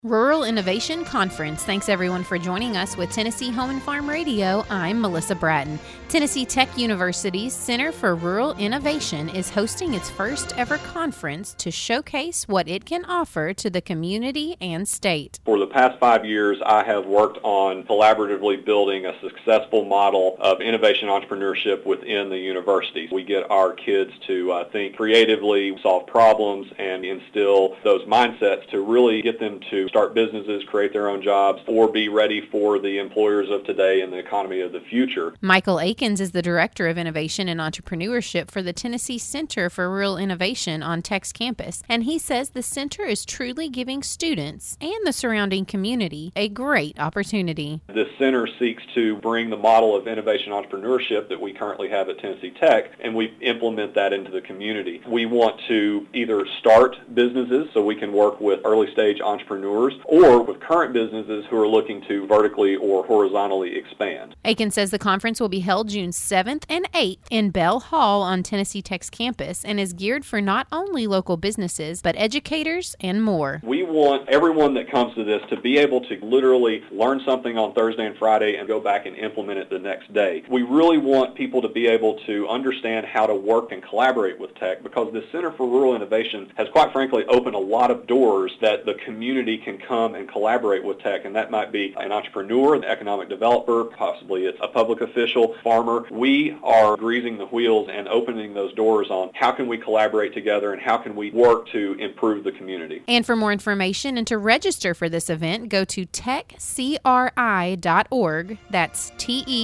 Rural Innovation Conference. Thanks everyone for joining us with Tennessee Home and Farm Radio. I'm Melissa Bratton. Tennessee Tech University's Center for Rural Innovation is hosting its first ever conference to showcase what it can offer to the community and state. For the past 5 years, I have worked on collaboratively building a successful model of innovation entrepreneurship within the university. We get our kids to think creatively, solve problems, and instill those mindsets to really get them to start businesses, create their own jobs, or be ready for the employers of today and the economy of the future. Michael Akins is the Director of Innovation and Entrepreneurship for the Tennessee Center for Rural Innovation on Tech's campus, and he says the center is truly giving students and the surrounding community a great opportunity. This center seeks to bring the model of innovation entrepreneurship that we currently have at Tennessee Tech, and we implement that into the community. We want to either start businesses so we can work with early stage entrepreneurs, or with current businesses who are looking to vertically or horizontally expand. Akins says the conference will be held June 7th and 8th in Bell Hall on Tennessee Tech's campus and is geared for not only local businesses, but educators and more. We want everyone that comes to this to be able to literally learn something on Thursday and Friday and go back and implement it the next day. We really want people to be able to understand how to work and collaborate with tech, because the Center for Rural Innovation has quite frankly opened a lot of doors that the community can come and collaborate with tech, and that might be an entrepreneur, an economic developer, possibly it's a public official, farmer. We are greasing the wheels and opening those doors on how can we collaborate together and how can we work to improve the community. And for more information and to register for this event, go to techcri.org. That's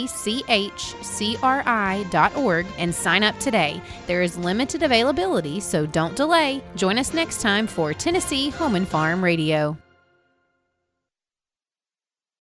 techcri.org and sign up today. There is limited availability, so don't delay. Join us next time for Tennessee Home and Farm Radio.